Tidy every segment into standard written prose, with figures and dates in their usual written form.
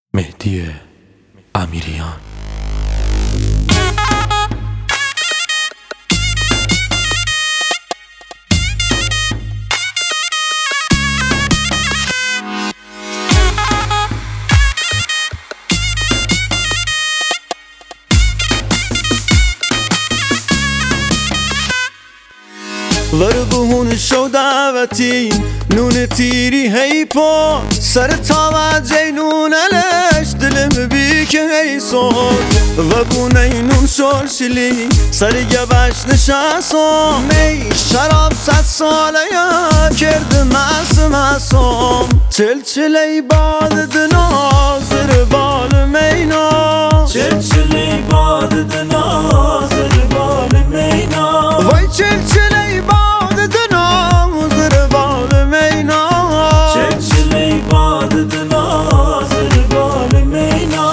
مهدی امیریان. وربهون شو دعوتي نون تيري هيبو سر توجه نون لش دلم بيك هي صوت وبوني نون شورشلي سر يبش نشاسو مي شراب 100 ساله يا کرد معصوم چلچلی باد دنازر بال مینا چلچلی باد دنازر بال مینا وای چلچلی باد دنازر بال مینا چلچلی باد دنازر بال مینا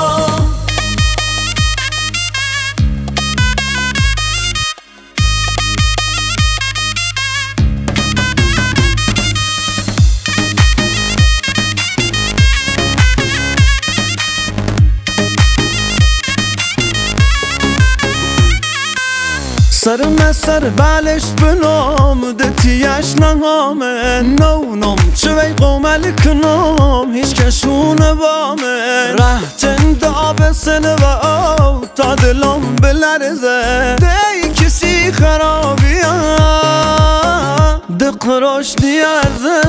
سر مسر بالش بنام دتیش نهامه نونم چوی قومل کنام هیچ کشون بامه رهتن داب سنه و او تا دلم بلرزه دی کسی خرابی ها ده قراش نیارزه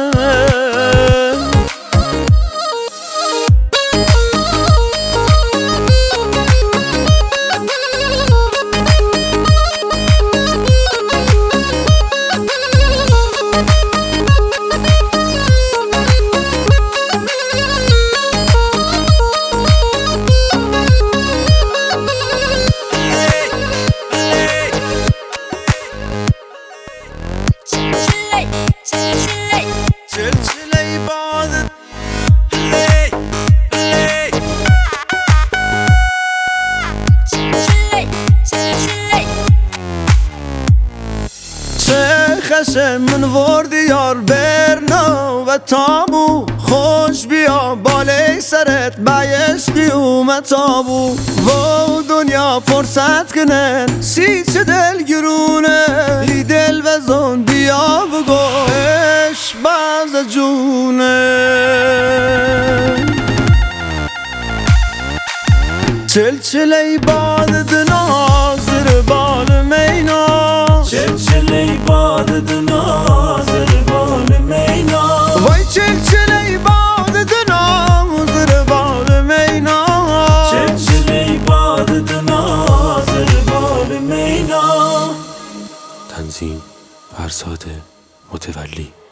چلچلی باد چه خشم من وردی یار برنا و تابو خوش بیا بالای سرت بایشتی اومد تابو و دنیا فرصت کنن سی چه دل گرونه لی دل وزن بیا بگو اش باز جونه چلچلی باد دنازر بال مینا چلچلی باد دنازر بال مینا وای چلچلی باد دنازر بال مینا چلچلی باد دنازر بال مینا. تنظیم فرزاد متولی.